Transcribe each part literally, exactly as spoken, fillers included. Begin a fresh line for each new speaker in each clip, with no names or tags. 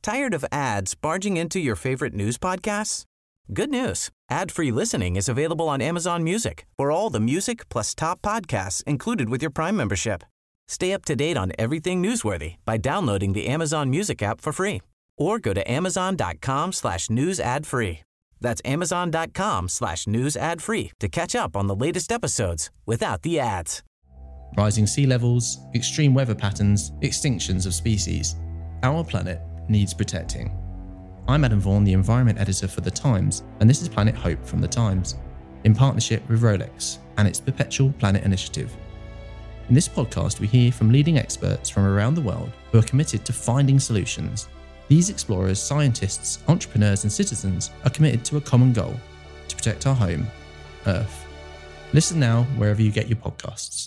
Tired of ads barging into your favorite news podcasts? Good news. Ad-free listening is available on Amazon Music for all the music plus top podcasts included with your Prime membership. Stay up to date on everything newsworthy by downloading the Amazon Music app for free or go to amazon.com slash news ad free. That's amazon.com slash news ad free to catch up on the latest episodes without the ads.
Rising sea levels, extreme weather patterns, extinctions of species. Our planet needs protecting. I'm Adam Vaughan, the environment editor for The Times, and this is Planet Hope from The Times, in partnership with Rolex and its Perpetual Planet Initiative. In this podcast, we hear from leading experts from around the world who are committed to finding solutions. These explorers, scientists, entrepreneurs, and citizens are committed to a common goal: to protect our home, Earth. Listen now wherever you get your podcasts.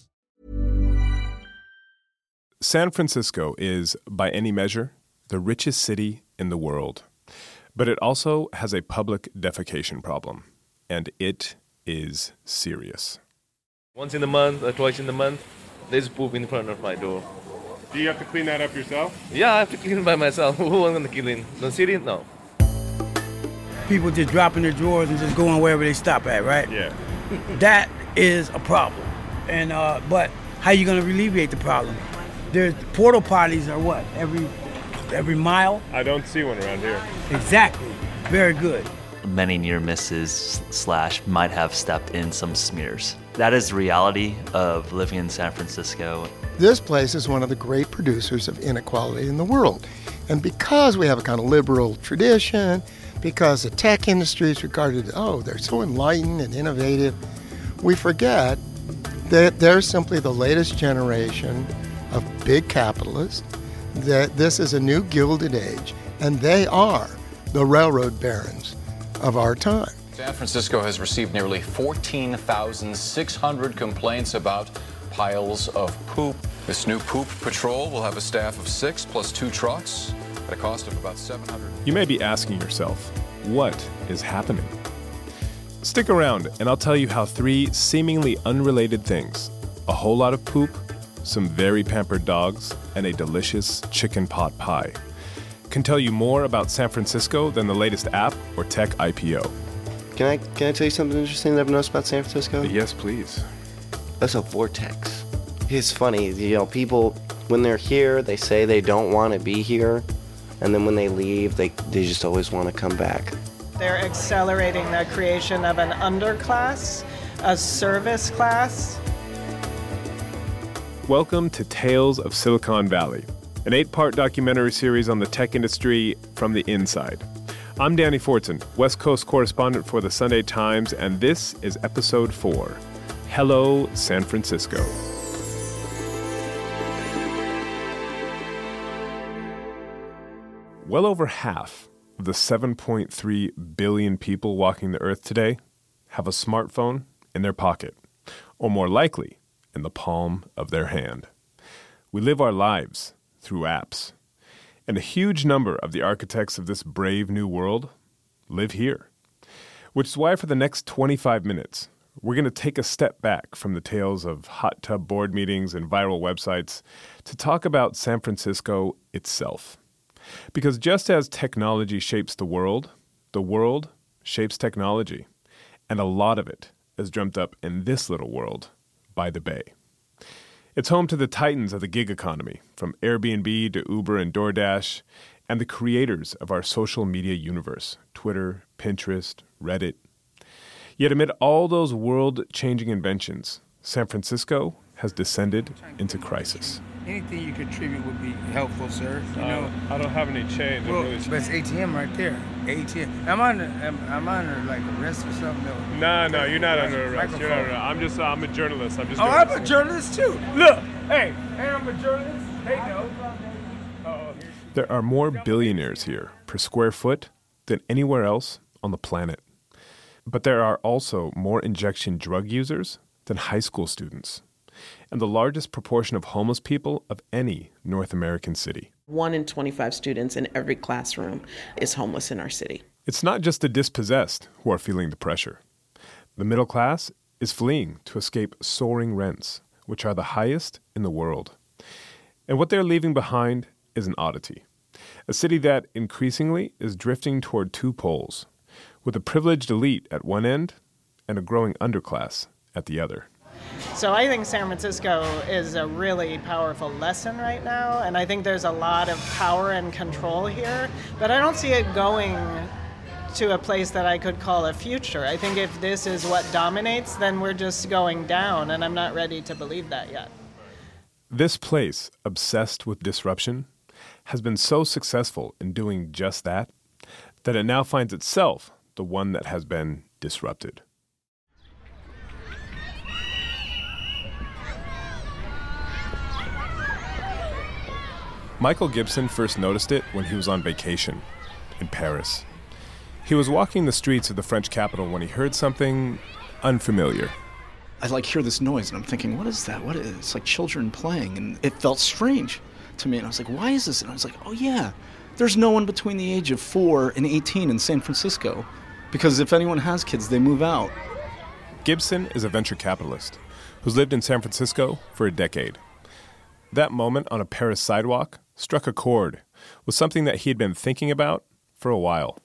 San Francisco is, by any measure, the richest city in the world. But it also has a public defecation problem, and it is serious.
Once in a month or twice in a month, there's poop in front of my door.
Do you have to clean that up yourself?
Yeah, I have to clean it by myself. Who am I going to clean? The city? No.
People just dropping their drawers and just going wherever they stop at, right?
Yeah.
That is a problem. And uh, but how you going to alleviate the problem? There's porta potties are what? Every every mile?
I don't see one around here.
Exactly. Very good.
Many near misses slash might have stepped in some smears. That is the reality of living in San Francisco.
This place is one of the great producers of inequality in the world. And because we have a kind of liberal tradition, because the tech industry is regarded, oh, they're so enlightened and innovative, we forget that they're simply the latest generation of big capitalists, that this is a new gilded age, and they are the railroad barons of our time.
San Francisco has received nearly fourteen thousand six hundred complaints about piles of poop. This new poop patrol will have a staff of six plus two trucks at a cost of about seven hundred dollars.
You may be asking yourself, what is happening? Stick around and I'll tell you how three seemingly unrelated things, a whole lot of poop, some very pampered dogs, and a delicious chicken pot pie, can tell you more about San Francisco than the latest app or tech I P O.
Can I can I tell you something interesting that I've noticed about San Francisco?
Yes, please.
That's a vortex. It's funny, you know, people, when they're here, they say they don't want to be here, and then when they leave, they, they just always want to come back.
They're accelerating the creation of an underclass, a service class.
Welcome to Tales of Silicon Valley, an eight-part documentary series on the tech industry from the inside. I'm Danny Fortson, West Coast correspondent for the Sunday Times, and this is episode four, Hello, San Francisco. Well over half of the seven point three billion people walking the earth today have a smartphone in their pocket, or more likely, in the palm of their hand. We live our lives through apps. And a huge number of the architects of this brave new world live here. Which is why for the next twenty-five minutes, we're going to take a step back from the tales of hot tub board meetings and viral websites to talk about San Francisco itself. Because just as technology shapes the world, the world shapes technology. And a lot of it is dreamt up in this little world by the Bay. It's home to the titans of the gig economy, from Airbnb to Uber and DoorDash, and the creators of our social media universe, Twitter, Pinterest, Reddit. Yet amid all those world-changing inventions, San Francisco has descended into crisis.
Anything you contribute would be helpful, sir. You
uh,
know.
I don't have any change.
Well,
really...
but it's A T M right there. A T M. I'm under. I'm, I'm under like arrest or something. No,
no, no you're not under arrest.
Microphone.
You're not under, I'm just. Uh, I'm a journalist. I'm just.
Oh, I'm a
this.
journalist too. Look, hey, hey, I'm a journalist. They know. Uh-oh.
There are more billionaires here per square foot than anywhere else on the planet. But there are also more injection drug users than high school students, and the largest proportion of homeless people of any North American city.
One in twenty-five students in every classroom is homeless in our city.
It's not just the dispossessed who are feeling the pressure. The middle class is fleeing to escape soaring rents, which are the highest in the world. And what they're leaving behind is an oddity. A city that increasingly is drifting toward two poles, with a privileged elite at one end and a growing underclass at the other.
So I think San Francisco is a really powerful lesson right now, and I think there's a lot of power and control here, but I don't see it going to a place that I could call a future. I think if this is what dominates, then we're just going down, and I'm not ready to believe that yet.
This place, obsessed with disruption, has been so successful in doing just that, that it now finds itself the one that has been disrupted. Michael Gibson first noticed it when he was on vacation in Paris. He was walking the streets of the French capital when he heard something unfamiliar.
I like hear this noise and I'm thinking, what is that? What is it? It's like children playing, and it felt strange to me. And I was like, why is this? And I was like, oh yeah, there's no one between the age of four and eighteen in San Francisco, because if anyone has kids, they move out.
Gibson is a venture capitalist who's lived in San Francisco for a decade. That moment on a Paris sidewalk struck a chord with something that he had been thinking about for a while.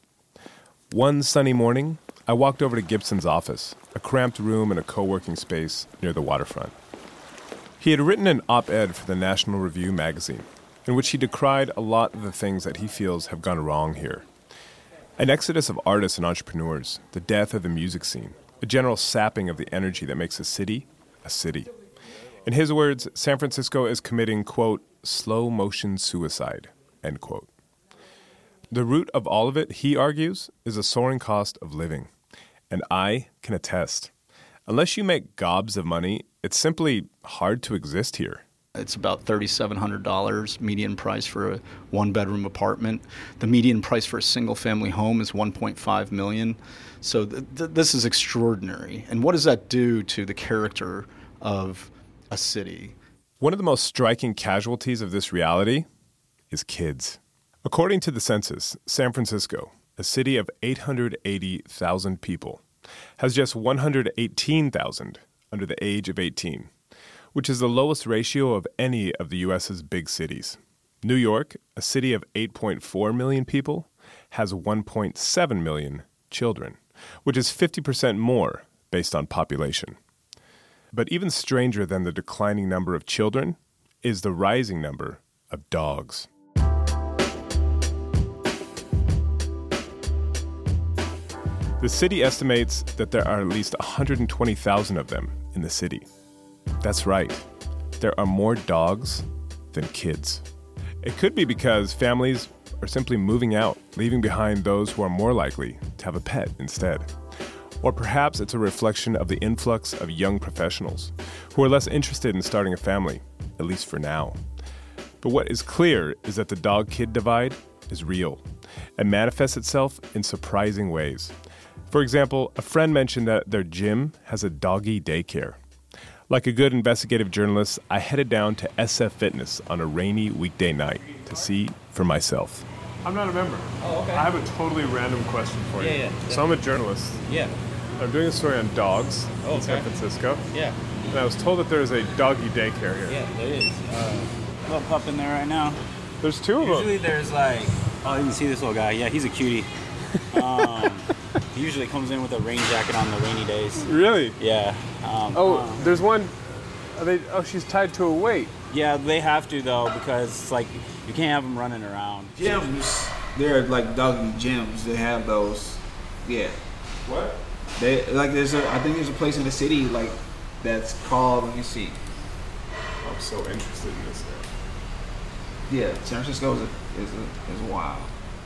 One sunny morning, I walked over to Gibson's office, a cramped room in a co-working space near the waterfront. He had written an op-ed for the National Review magazine, in which he decried a lot of the things that he feels have gone wrong here. An exodus of artists and entrepreneurs, the death of the music scene, a general sapping of the energy that makes a city a city. In his words, San Francisco is committing, quote, slow-motion suicide, end quote. The root of all of it, he argues, is a soaring cost of living. And I can attest. Unless you make gobs of money, it's simply hard to exist here.
It's about three thousand seven hundred dollars median price for a one-bedroom apartment. The median price for a single-family home is one point five million dollars. So th- th- this is extraordinary. And what does that do to the character of a city?
One of the most striking casualties of this reality is kids. According to the census, San Francisco, a city of eight hundred eighty thousand people, has just one hundred eighteen thousand under the age of eighteen, which is the lowest ratio of any of the U S's big cities. New York, a city of eight point four million people, has one point seven million children, which is fifty percent more based on population. But even stranger than the declining number of children is the rising number of dogs. The city estimates that there are at least one hundred twenty thousand of them in the city. That's right. There are more dogs than kids. It could be because families are simply moving out, leaving behind those who are more likely to have a pet instead. Or perhaps it's a reflection of the influx of young professionals who are less interested in starting a family, at least for now. But what is clear is that the dog-kid divide is real and manifests itself in surprising ways. For example, a friend mentioned that their gym has a doggy daycare. Like a good investigative journalist, I headed down to S F Fitness on a rainy weekday night to see for myself. I'm not a member.
Oh, okay.
I have a totally random question for you.
Yeah, yeah.
So I'm a journalist.
Yeah.
I'm doing a story on dogs
Oh,
in
okay.
San Francisco.
Yeah.
And I was told that there is a doggy daycare here.
Yeah, there is. Uh, little pup in there right now.
There's two of them.
Usually there's like, oh, you can see this little guy. Yeah, he's a cutie. Um, he usually comes in with a rain jacket on the rainy days.
Really?
Yeah. Um,
Oh,
um,
there's one. Are they? Oh, she's tied to a weight.
yeah, they have to though because it's like you can't have them running around.
Gyms, they're like doggy gyms. They have those. Yeah.
What?
They like there's a I think there's a place in the city like that's called. Let me see.
I'm so interested in this now.
Yeah, San Francisco is a, is a, is wild.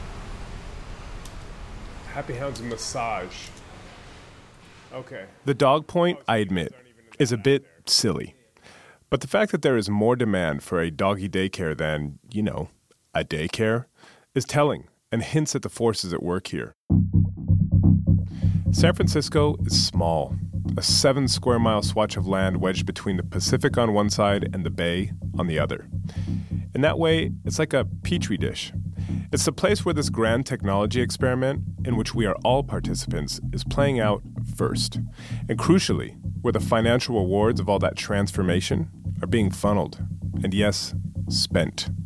Happy Hounds massage. Okay. The dog point, I admit, is a bit silly. But the fact that there is more demand for a doggy daycare than, you know, a daycare is telling and hints at the forces at work here. San Francisco is small, a seven square mile swatch of land wedged between the Pacific on one side and the Bay on the other. In that way, it's like a petri dish. It's the place where this grand technology experiment, in which we are all participants, is playing out first. And crucially, where the financial rewards of all that transformation are being funneled, and yes, spent.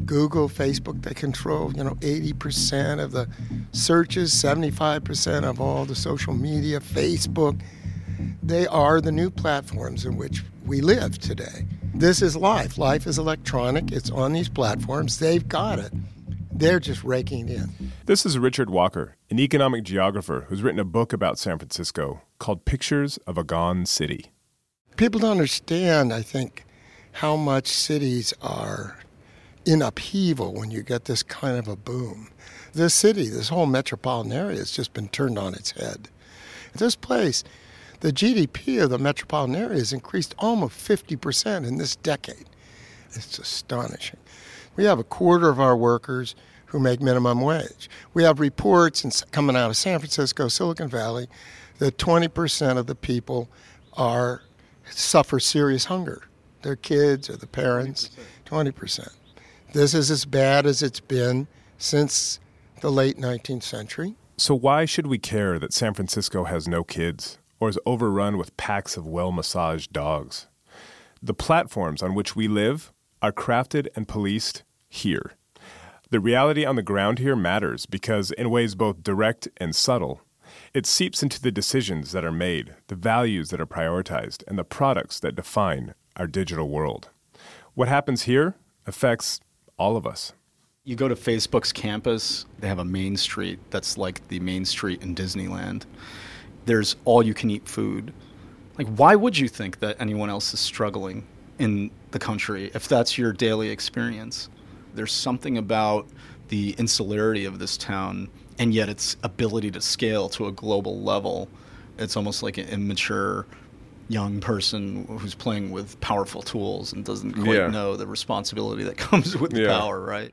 Google, Facebook, they control, you know, eighty percent of the searches, seventy-five percent of all the social media, Facebook. They are the new platforms in which we live today. This is life. Life is electronic. It's on these platforms. They've got it. They're just raking it in.
This is Richard Walker, an economic geographer who's written a book about San Francisco called Pictures of a Gone City.
People don't understand, I think, how much cities are in upheaval when you get this kind of a boom. This city, this whole metropolitan area has just been turned on its head. This place, the G D P of the metropolitan area has increased almost fifty percent in this decade. It's astonishing. We have a quarter of our workers who make minimum wage. We have reports in, coming out of San Francisco, Silicon Valley, that twenty percent of the people are suffer serious hunger. Their kids or the parents, twenty percent. This is as bad as it's been since the late nineteenth century.
So why should we care that San Francisco has no kids or is overrun with packs of well-massaged dogs? The platforms on which we live are crafted and policed here. The reality on the ground here matters because, in ways both direct and subtle, it seeps into the decisions that are made, the values that are prioritized, and the products that define our digital world. What happens here affects all of us.
You go to Facebook's campus, they have a main street that's like the main street in Disneyland. There's all-you-can-eat food. Like, why would you think that anyone else is struggling in the country if that's your daily experience? There's something about the insularity of this town and yet its ability to scale to a global level. It's almost like an immature young person who's playing with powerful tools and doesn't quite
yeah.
know the responsibility that comes with
yeah.
power, right?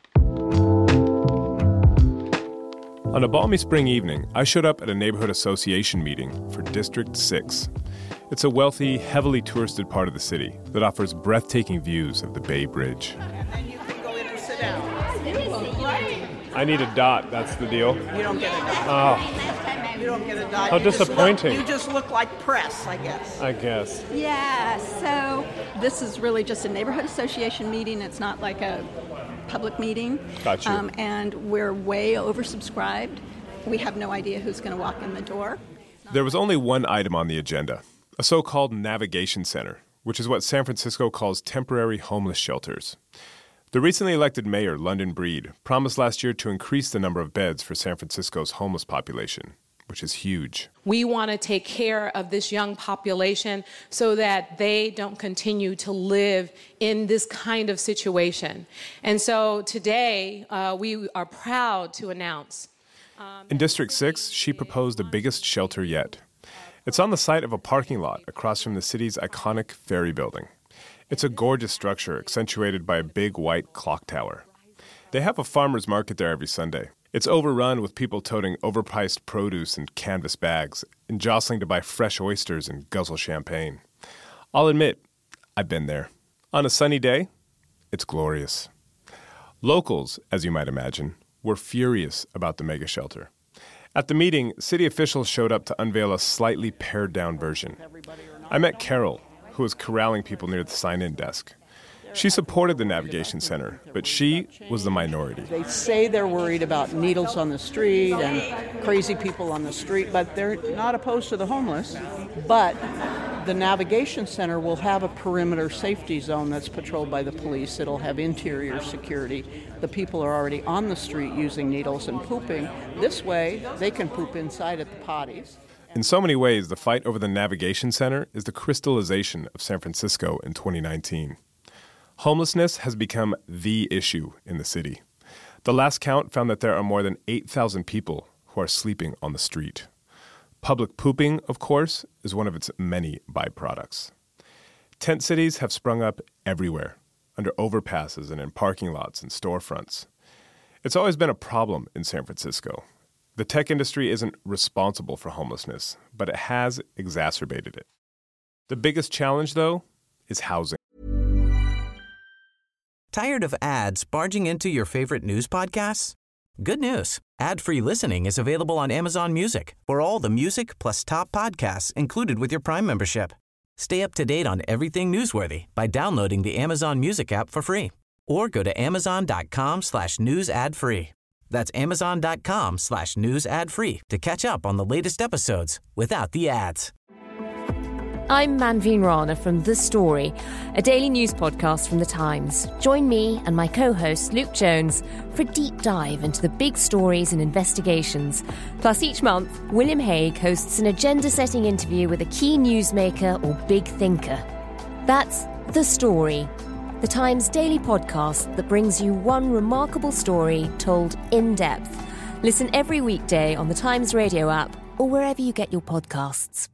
On a balmy spring evening, I showed up at a neighborhood association meeting for District six. It's a wealthy, heavily touristed part of the city that offers breathtaking views of the Bay Bridge.
And then you can go in and sit down.
I need a dot, that's the deal.
You don't get a dot.
Oh.
You don't get a dot.
How
You just look-
disappointing.
You just look like press, I guess.
I guess.
Yeah, so this is really just a neighborhood association meeting. It's not like a public meeting.
Gotcha.
Um, and we're way oversubscribed. We have no idea who's going to walk in the door.
There was only one item on the agenda, a so-called navigation center, which is what San Francisco calls temporary homeless shelters. The recently elected mayor, London Breed, promised last year to increase the number of beds for San Francisco's homeless population, which is huge.
We want to take care of this young population so that they don't continue to live in this kind of situation. And so today, uh, we are proud to announce. Um,
In District six, she proposed the biggest shelter yet. It's on the site of a parking lot across from the city's iconic ferry building. It's a gorgeous structure accentuated by a big white clock tower. They have a farmer's market there every Sunday. It's overrun with people toting overpriced produce and canvas bags and jostling to buy fresh oysters and guzzle champagne. I'll admit, I've been there. On a sunny day, it's glorious. Locals, as you might imagine, were furious about the mega shelter. At the meeting, city officials showed up to unveil a slightly pared-down version. I met Carol, who was corralling people near the sign-in desk. She supported the navigation center, but she was the minority.
They say they're worried about needles on the street and crazy people on the street, but they're not opposed to the homeless. But the navigation center will have a perimeter safety zone that's patrolled by the police. It'll have interior security. The people are already on the street using needles and pooping. This way, they can poop inside at the potties.
In so many ways, the fight over the navigation center is the crystallization of San Francisco in twenty nineteen. Homelessness has become the issue in the city. The last count found that there are more than eight thousand people who are sleeping on the street. Public pooping, of course, is one of its many byproducts. Tent cities have sprung up everywhere, under overpasses and in parking lots and storefronts. It's always been a problem in San Francisco. The tech industry isn't responsible for homelessness, but it has exacerbated it. The biggest challenge, though, is housing.
Tired of ads barging into your favorite news podcasts? Good news. Ad-free listening is available on Amazon Music for all the music plus top podcasts included with your Prime membership. Stay up to date on everything newsworthy by downloading the Amazon Music app for free or go to amazon.com slash news ad free. That's amazon.com slash news ad free to catch up on the latest episodes without the ads.
I'm Manveen Rana from The Story, a daily news podcast from The Times. Join me and my co-host Luke Jones for a deep dive into the big stories and investigations. Plus, each month, William Hague hosts an agenda-setting interview with a key newsmaker or big thinker. That's The Story, The Times daily podcast that brings you one remarkable story told in depth. Listen every weekday on the Times Radio app or wherever you get your podcasts.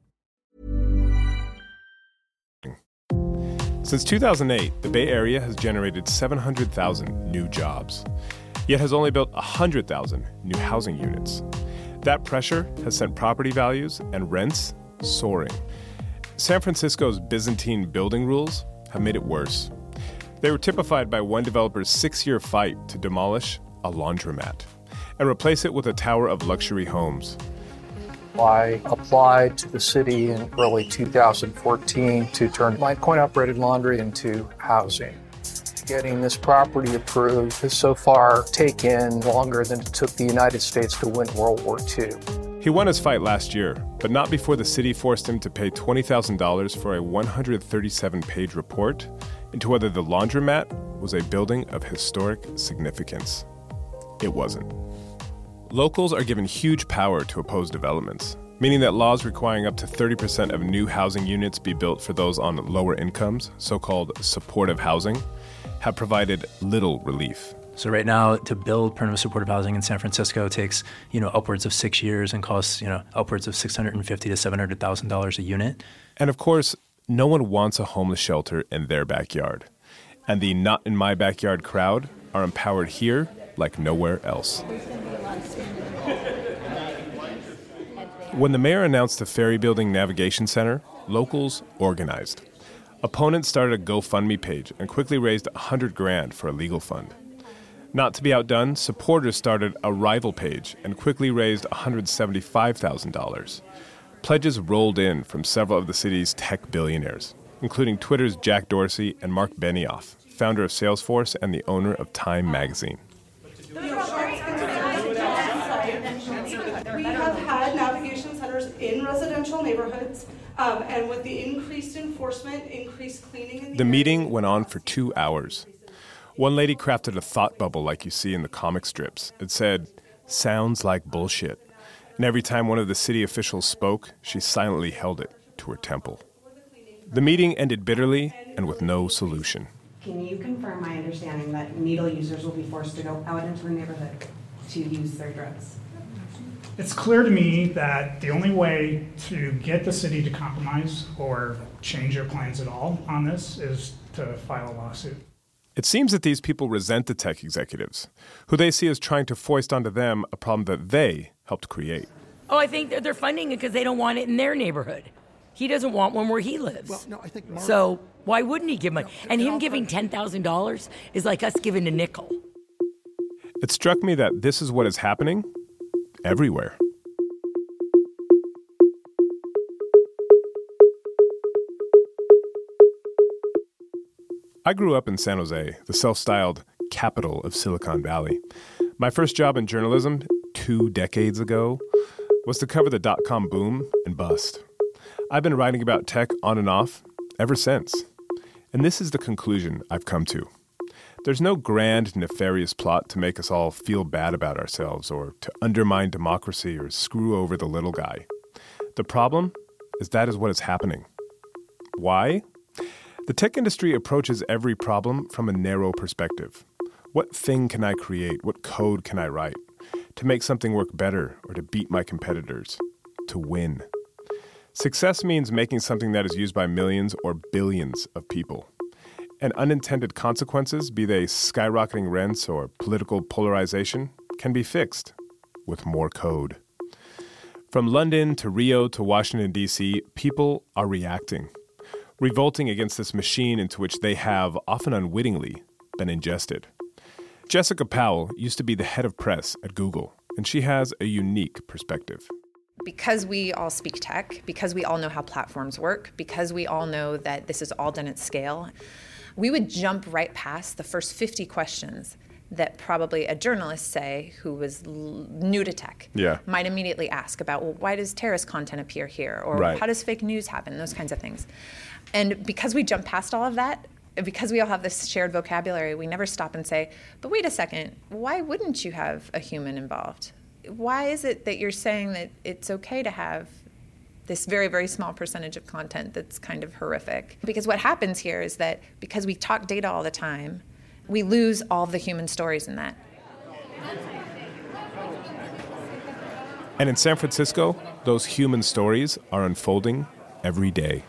Since two thousand eight, the Bay Area has generated seven hundred thousand new jobs, yet has only built one hundred thousand new housing units. That pressure has sent property values and rents soaring. San Francisco's Byzantine building rules have made it worse. They were typified by one developer's six-year fight to demolish a laundromat and replace it with a tower of luxury homes.
I applied to the city in early two thousand fourteen to turn my coin-operated laundry into housing. Getting this property approved has so far taken longer than it took the United States to win World War Two.
He won his fight last year, but not before the city forced him to pay twenty thousand dollars for a one hundred thirty-seven page report into whether the laundromat was a building of historic significance. It wasn't. Locals are given huge power to oppose developments, meaning that laws requiring up to thirty percent of new housing units be built for those on lower incomes, so-called supportive housing, have provided little relief.
So right now, to build permanent supportive housing in San Francisco takes, you know, upwards of six years and costs, you know, upwards of six hundred fifty thousand to seven hundred thousand dollars a unit.
And of course, no one wants a homeless shelter in their backyard. And the not in my backyard crowd are empowered here like nowhere else. When the mayor announced the Ferry Building Navigation Center, locals organized. Opponents started a GoFundMe page and quickly raised one hundred grand for a legal fund. Not to be outdone, supporters started a rival page and quickly raised one hundred seventy-five thousand dollars. Pledges rolled in from several of the city's tech billionaires, including Twitter's Jack Dorsey and Mark Benioff, founder of Salesforce and the owner of Time magazine.
We have had navigation centers in residential neighborhoods, um, and with the increased enforcement, increased cleaning. In the
The meeting went on for two hours. One lady crafted a thought bubble like you see in the comic strips. It said, "Sounds like bullshit." And every time one of the city officials spoke, she silently held it to her temple. The meeting ended bitterly and with no solution.
Can you confirm my understanding that needle users will be forced to go out into the neighborhood to use their drugs?
It's clear to me that the only way to get the city to compromise or change their plans at all on this is to file a lawsuit.
It seems that these people resent the tech executives, who they see as trying to foist onto them a problem that they helped create.
Oh, I think that they're funding it because they don't want it in their neighborhood. He doesn't want one where he lives.
Well, no, I think Mark,
so why wouldn't he give money?
No,
and him
I'll
giving ten thousand dollars is like us giving a nickel.
It struck me that this is what is happening everywhere. I grew up in San Jose, the self-styled capital of Silicon Valley. My first job in journalism, two decades ago, was to cover the dot-com boom and bust. I've been writing about tech on and off ever since. And this is the conclusion I've come to. There's no grand, nefarious plot to make us all feel bad about ourselves or to undermine democracy or screw over the little guy. The problem is that is what is happening. Why? The tech industry approaches every problem from a narrow perspective. What thing can I create? What code can I write? To make something work better or to beat my competitors? To win. Success means making something that is used by millions or billions of people. And unintended consequences, be they skyrocketing rents or political polarization, can be fixed with more code. From London to Rio to Washington, D C, people are reacting, revolting against this machine into which they have, often unwittingly, been ingested. Jessica Powell used to be the head of press at Google, and she has a unique perspective.
Because we all speak tech, because we all know how platforms work, because we all know that this is all done at scale, we would jump right past the first fifty questions that probably a journalist, say, who was l- new to tech,
yeah.
might immediately ask about, well, why does terrorist content appear here? Or
right.
how does fake news happen? Those kinds of things. And because we jump past all of that, because we all have this shared vocabulary, we never stop and say, but wait a second, why wouldn't you have a human involved? Why is it that you're saying that it's okay to have this very, very small percentage of content that's kind of horrific? Because what happens here is that because we talk data all the time, we lose all the human stories in that.
And in San Francisco, those human stories are unfolding every day.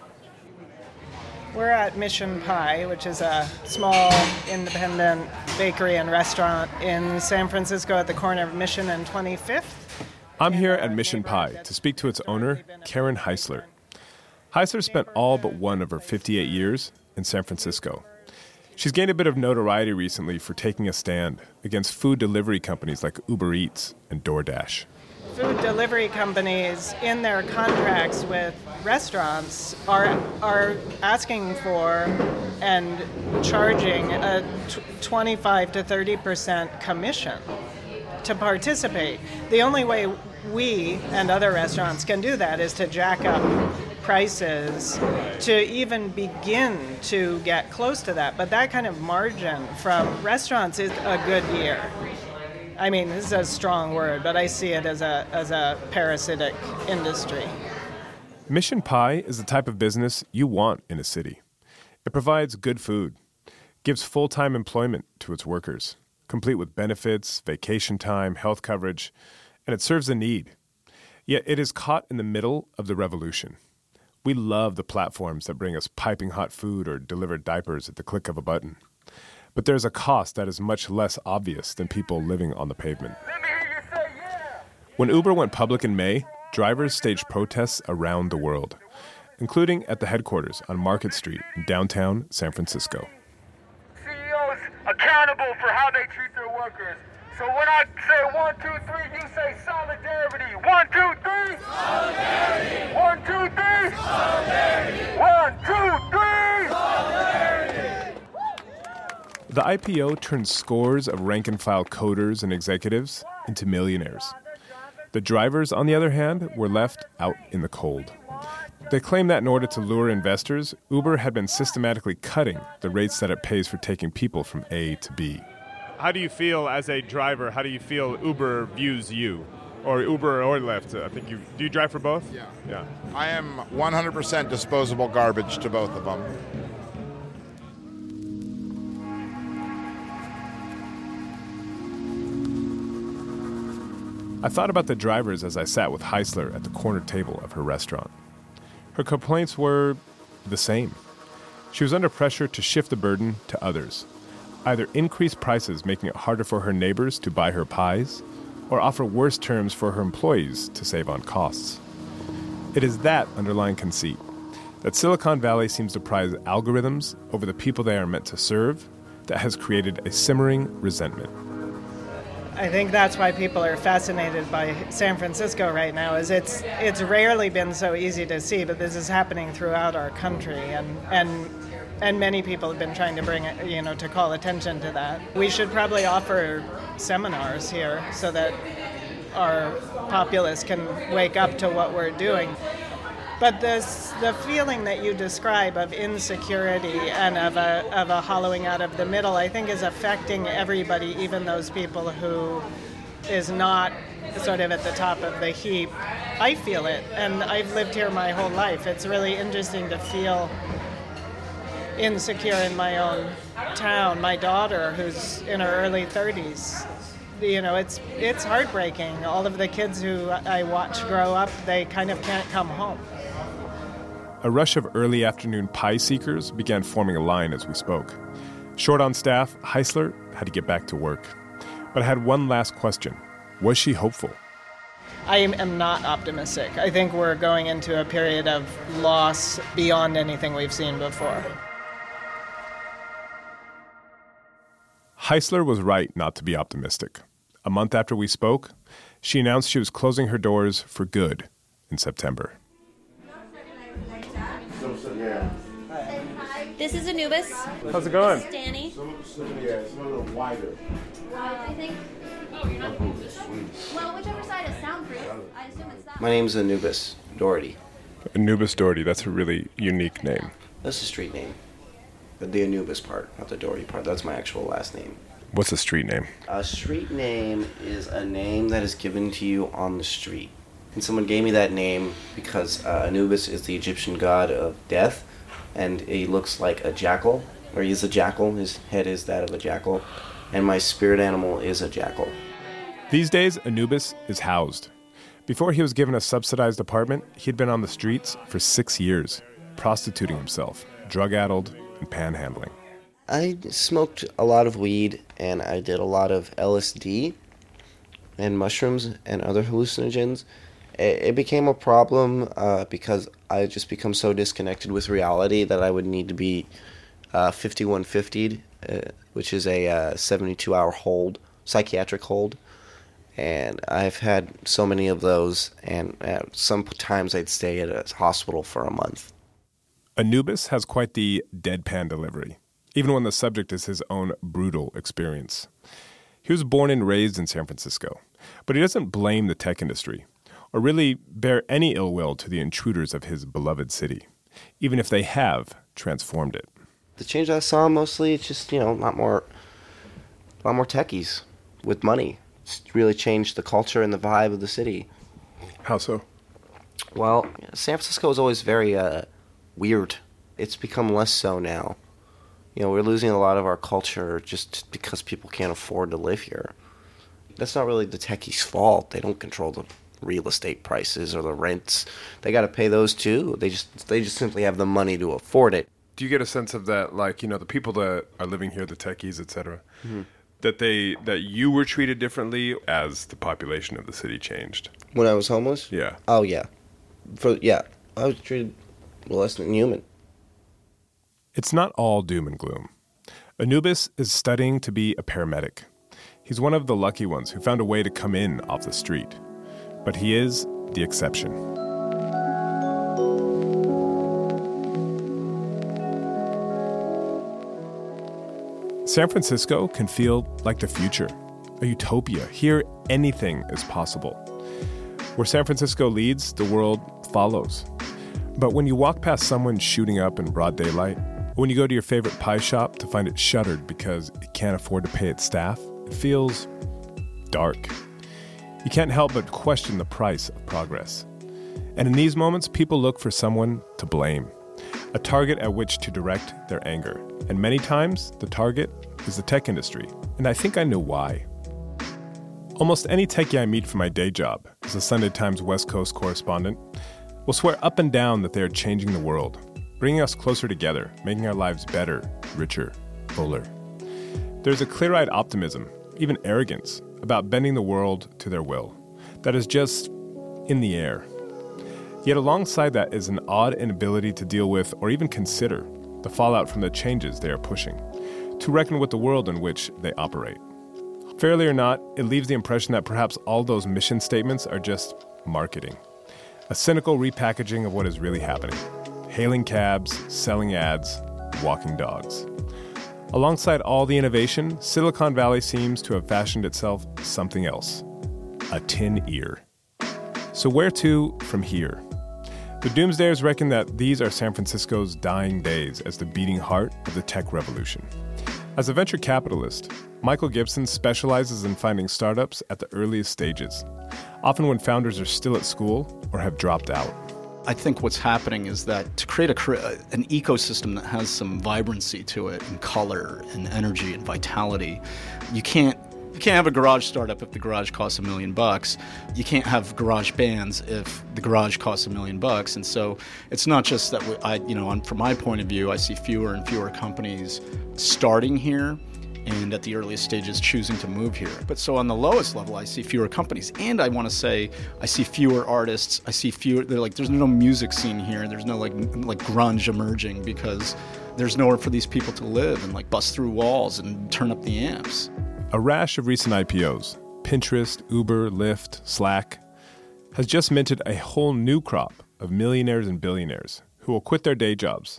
We're at Mission Pie, which is a small independent bakery and restaurant in San Francisco at the corner of Mission and twenty-fifth.
I'm here at Mission Pie to speak to its owner, Karen Heisler. Heisler spent all but one of her fifty-eight years in San Francisco. She's gained a bit of notoriety recently for taking a stand against food delivery companies like Uber Eats and DoorDash.
Food delivery companies in their contracts with restaurants are are asking for and charging a twenty-five to thirty percent commission to participate. The only way we and other restaurants can do that is to jack up prices to even begin to get close to that. But that kind of margin from restaurants is a good year. I mean, this is a strong word, but I see it as a as a parasitic industry.
Mission Pie is the type of business you want in a city. It provides good food, gives full-time employment to its workers, complete with benefits, vacation time, health coverage, and it serves a need. Yet it is caught in the middle of the revolution. We love the platforms that bring us piping hot food or deliver diapers at the click of a button. But there's a cost that is much less obvious than people living on the pavement. When Uber went public in May, drivers staged protests around the world, including at the headquarters on Market Street in downtown San Francisco.
C E Os accountable for how they treat their workers. So when I say one, two, three, you say solidarity. One, two, three. Solidarity. One, two, three. Solidarity. One, two, three. Solidarity.
The I P O turned scores of rank-and-file coders and executives into millionaires. The drivers, on the other hand, were left out in the cold. They claim that in order to lure investors, Uber had been systematically cutting the rates that it pays for taking people from A to B.
How do you feel as a driver? How do you feel Uber views you? Or Uber or Lyft? I think you do you drive for both?
Yeah.
Yeah.
I am one hundred percent disposable garbage to both of them.
I thought about the drivers as I sat with Heisler at the corner table of her restaurant. Her complaints were the same. She was under pressure to shift the burden to others, either increase prices making it harder for her neighbors to buy her pies, or offer worse terms for her employees to save on costs. It is that underlying conceit, that Silicon Valley seems to prize algorithms over the people they are meant to serve, that has created a simmering resentment.
I think that's why people are fascinated by San Francisco right now, is it's it's rarely been so easy to see, but this is happening throughout our country, and and and many people have been trying to bring it, you know, to call attention to that. We should probably offer seminars here so that our populace can wake up to what we're doing. But this, the feeling that you describe of insecurity and of a of a hollowing out of the middle, I think is affecting everybody, even those people who is not sort of at the top of the heap. I feel it, and I've lived here my whole life. It's really interesting to feel insecure in my own town. My daughter, who's in her early thirties, you know, it's it's heartbreaking. All of the kids who I watch grow up, they kind of can't come home.
A rush of early afternoon pie seekers began forming a line as we spoke. Short on staff, Heisler had to get back to work. But I had one last question. Was she hopeful?
I am not optimistic. I think we're going into a period of loss beyond anything we've seen before.
Heisler was right not to be optimistic. A month after we spoke, she announced she was closing her doors for good in September.
This is Anubis.
How's it going?
This is Danny.
Yeah, it's a little wider.
Uh, I think. Oh, you're not. Well, whichever side is soundproof, I assume it's that.
My name's Anubis Doherty.
Anubis Doherty, that's a really unique name.
That's the street name. The, the Anubis part, not the Doherty part. That's my actual last name.
What's a street name?
A street name is a name that is given to you on the street. And someone gave me that name because uh, Anubis is the Egyptian god of death, and he looks like a jackal, or he's a jackal. His head is that of a jackal, and my spirit animal is a jackal.
These days, Anubis is housed. Before he was given a subsidized apartment, he'd been on the streets for six years, prostituting himself, drug-addled, and panhandling.
I smoked a lot of weed, and I did a lot of L S D and mushrooms and other hallucinogens. It became a problem uh, because I just become so disconnected with reality that I would need to be uh, fifty-one fiftied, uh, which is a uh, seventy-two hour hold, psychiatric hold. And I've had so many of those, and uh, sometimes I'd stay at a hospital for a month.
Anubis has quite the deadpan delivery, even when the subject is his own brutal experience. He was born and raised in San Francisco, but he doesn't blame the tech industry or really bear any ill will to the intruders of his beloved city, even if they have transformed it.
The change I saw mostly, it's just, you know, a lot more, a lot more techies with money. It's really changed the culture and the vibe of the city.
How so?
Well, San Francisco is always very uh, weird. It's become less so now. You know, we're losing a lot of our culture just because people can't afford to live here. That's not really the techies' fault. They don't control the real estate prices or the rents. They got to pay those too. They just they just simply have the money to afford it.
Do you get a sense of that, like, you know, the people that are living here, the techies, et cetera,
mm-hmm.
that they that you were treated differently as the population of the city changed?
When I was homeless?
Yeah.
Oh, yeah. For yeah, I was treated less than human.
It's not all doom and gloom. Anubis is studying to be a paramedic. He's one of the lucky ones who found a way to come in off the street. But he is the exception. San Francisco can feel like the future, a utopia. Here, anything is possible. Where San Francisco leads, the world follows. But when you walk past someone shooting up in broad daylight, or when you go to your favorite pie shop to find it shuttered because it can't afford to pay its staff, it feels dark. You can't help but question the price of progress. And in these moments, people look for someone to blame, a target at which to direct their anger. And many times, the target is the tech industry. And I think I know why. Almost any techie I meet for my day job, as a Sunday Times West Coast correspondent, will swear up and down that they are changing the world, bringing us closer together, making our lives better, richer, fuller. There's a clear-eyed optimism, even arrogance, about bending the world to their will, that is just in the air. Yet alongside that is an odd inability to deal with or even consider the fallout from the changes they are pushing, to reckon with the world in which they operate. Fairly or not, it leaves the impression that perhaps all those mission statements are just marketing, a cynical repackaging of what is really happening, hailing cabs, selling ads, walking dogs. Alongside all the innovation, Silicon Valley seems to have fashioned itself something else, a tin ear. So where to from here? The doomsdayers reckon that these are San Francisco's dying days as the beating heart of the tech revolution. As a venture capitalist, Michael Gibson specializes in finding startups at the earliest stages, often when founders are still at school or have dropped out.
I think what's happening is that to create a, an ecosystem that has some vibrancy to it and color and energy and vitality, you can't you can't have a garage startup if the garage costs a million bucks. You can't have garage bands if the garage costs a million bucks. And so it's not just that we, I, you know, on, from my point of view, I see fewer and fewer companies starting here and at the earliest stages choosing to move here. But so on the lowest level, I see fewer companies. And I want to say I see fewer artists. I see fewer, they're like, there's no music scene here. There's no like like grunge emerging because there's nowhere for these people to live and like bust through walls and turn up the amps.
A rash of recent I P Os, Pinterest, Uber, Lyft, Slack, has just minted a whole new crop of millionaires and billionaires who will quit their day jobs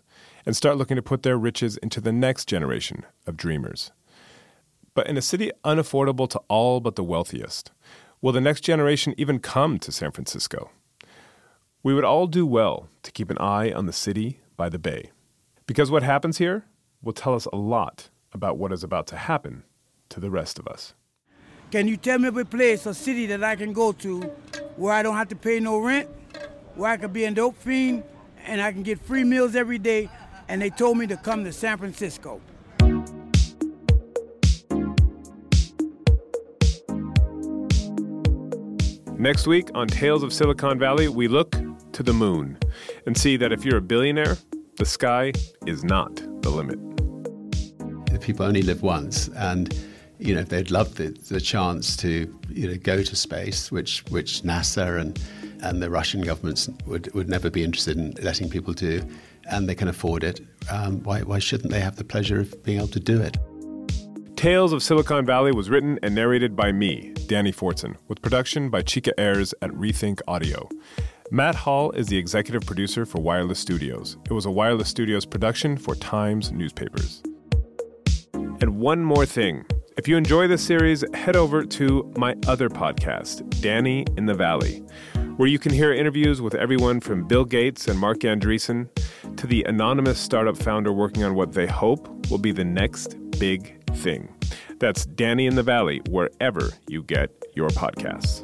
and start looking to put their riches into the next generation of dreamers. But in a city unaffordable to all but the wealthiest, will the next generation even come to San Francisco? We would all do well to keep an eye on the city by the bay, because what happens here will tell us a lot about what is about to happen to the rest of us.
Can you tell me of a place, a city that I can go to where I don't have to pay no rent, where I can be a dope fiend, and I can get free meals every day, and they told me to come to San Francisco?
Next week on Tales of Silicon Valley, we look to the moon and see that if you're a billionaire, the sky is not the limit.
People only live once, and you know they'd love the, the chance to you know go to space, which which NASA and and the Russian governments would would never be interested in letting people do, and they can afford it. Um, why why shouldn't they have the pleasure of being able to do it?
Tales of Silicon Valley was written and narrated by me, Danny Fortson, with production by Chica Ayers at Rethink Audio. Matt Hall is the executive producer for Wireless Studios. It was a Wireless Studios production for Times newspapers. And one more thing. If you enjoy this series, head over to my other podcast, Danny in the Valley, where you can hear interviews with everyone from Bill Gates and Mark Andreessen to the anonymous startup founder working on what they hope will be the next big thing. That's Danny in the Valley, wherever you get your podcasts.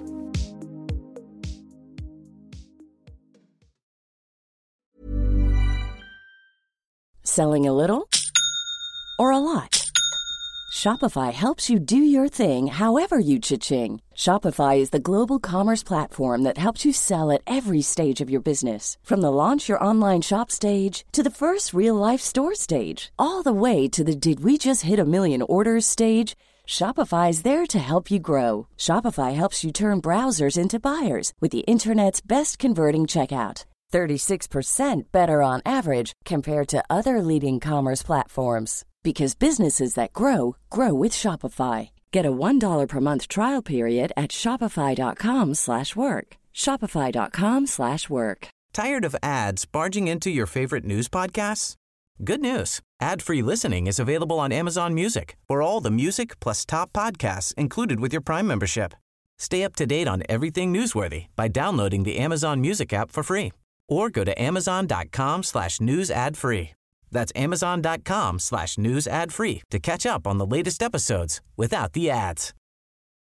Selling a little or a lot? Shopify helps you do your thing however you cha-ching. Shopify is the global commerce platform that helps you sell at every stage of your business. From the launch your online shop stage to the first real-life store stage, all the way to the did we just hit a million orders stage. Shopify is there to help you grow. Shopify helps you turn browsers into buyers with the internet's best converting checkout. thirty-six percent better on average compared to other leading commerce platforms. Because businesses that grow, grow with Shopify. Get a one dollar per month trial period at shopify.com slash work. Shopify.com slash work.
Tired of ads barging into your favorite news podcasts? Good news. Ad-free listening is available on Amazon Music for all the music plus top podcasts included with your Prime membership. Stay up to date on everything newsworthy by downloading the Amazon Music app for free or go to amazon.com slash news ad free. That's amazon.com slash news ad free to catch up on the latest episodes without the ads.